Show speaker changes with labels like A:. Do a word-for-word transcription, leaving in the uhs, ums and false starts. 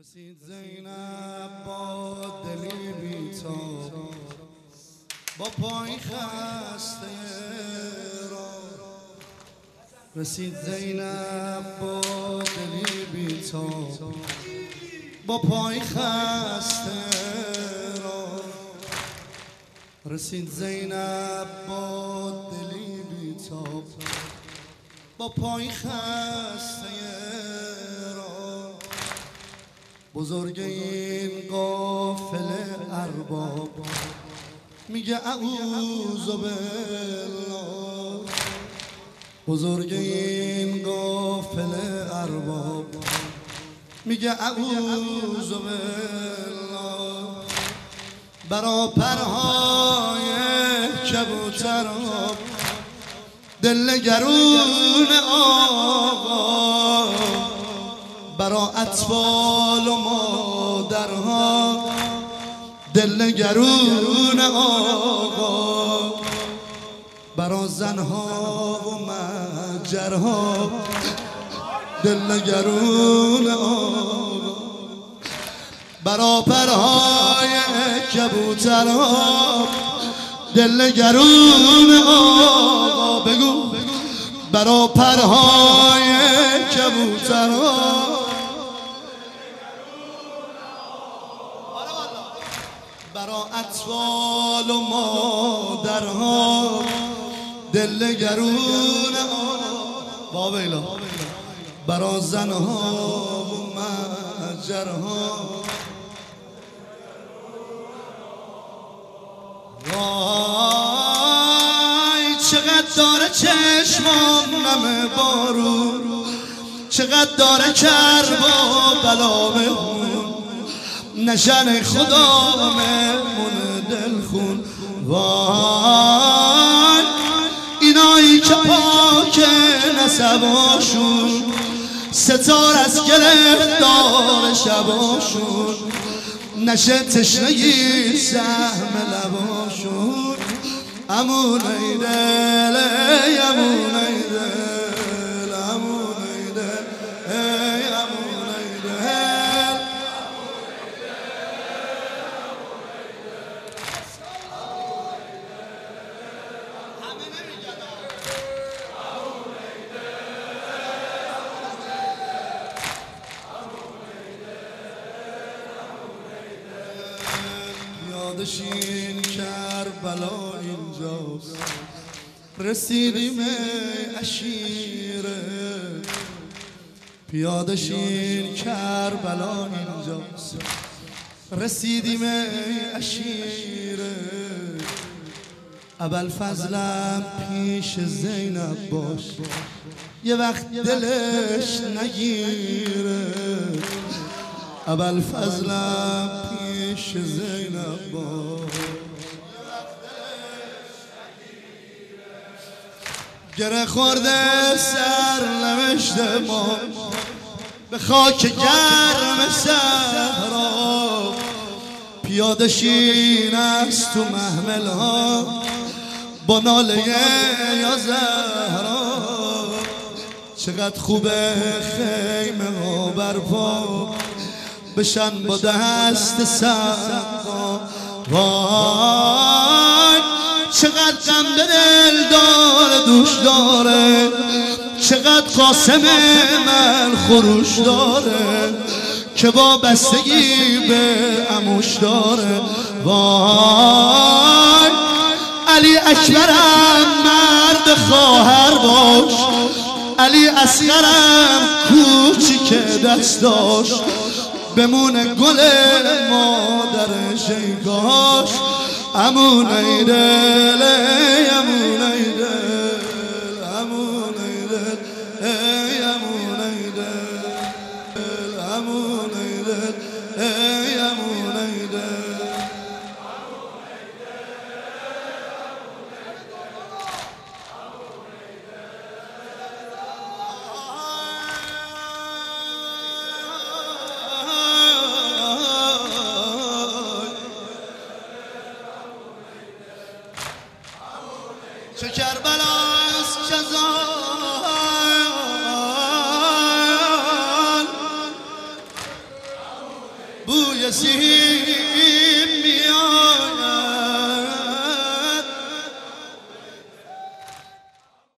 A: رسید زینب با دلی بی‌تاب، با پای خسته را. رسید زینب با دلی بی‌تاب، با پای خسته را. رسید زینب با دلی بی‌تاب، با پای خسته را. بزرگ این قافله ارباب میگه اعوذ بالله. بزرگ این قافله ارباب میگه اعوذ بالله. برا پرهای کبوترها دل گرون آقا، برا اطفال و مادرها دل گرون آقا، برا زنها و مجرها دل گرون آقا، برا پرهای کبوترها دل گرون آقا. بگو برا پرهای کبوترها برا اطفال و مادرها دل گرون بابیلا، برا زنها و مجرها. وای چقدر داره چشمام نم بارون، چقدر داره کرب و بلا مهمون، نشن خدا مهمون دل خون. وای اینایی که پاک نسباشون ستار از گرفتار شباشون، نشه تشنگی سهم لباشون. امون ای دل ای امون ای دل امون ای دل ای امون ای دل. یادشین کربلا اینجاست، رسیدیم عشیره. پیادشین کربلا اینجاست، رسیدیم عشیره. ابوالفضلم پیش زینب باش، یه وقت دلش نگیره. ابوالفضلم پیش زینب باش، گره خورده سر نوشت ما به خاک گرم صحرا. پیاده شین است تو محمل ها با ناله یا زهرا. چقدر خوبه خیمه ها برپا بشن با دست سقا. وای چقدر غم به دل داره دوش داره، چقدر قاسم من خروش داره که با بستگی به عموش داره. وای علی اکبرم مرد خواهر باش، علی اصغرم کوچیک دست داشت، بمونه گل مادر شیگاش. امون ای دل ای امون ای دل امون ای دل ای امون ای دل امون ای دل ای امون ای دل. چه کربلاست جزا بوی زیر